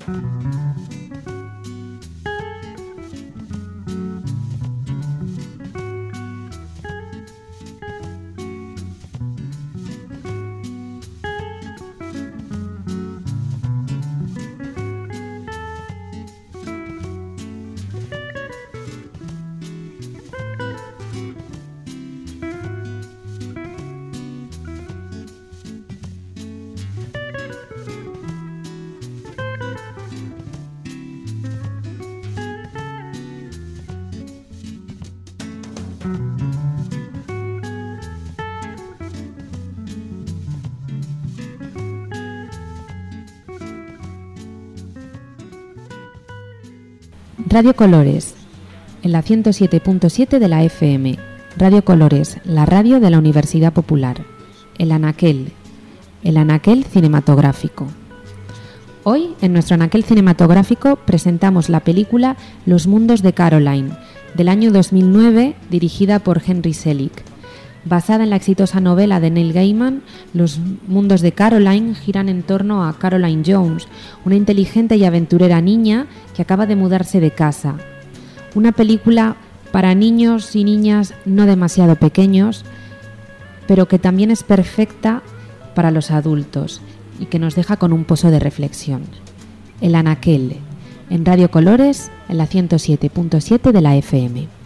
Radio Colores, en la 107.7 de la FM. Radio Colores, la radio de la Universidad Popular. El Anaquel cinematográfico. Hoy, en nuestro Anaquel cinematográfico, presentamos la película Los mundos de Caroline, del año 2009, dirigida por Henry Selick. Basada en la exitosa novela de Neil Gaiman, Los mundos de Caroline giran en torno a Caroline Jones, una inteligente y aventurera niña que acaba de mudarse de casa. Una película para niños y niñas no demasiado pequeños, pero que también es perfecta para los adultos y que nos deja con un pozo de reflexión. El Anaquel, en Radio Colores, en la 107.7 de la FM.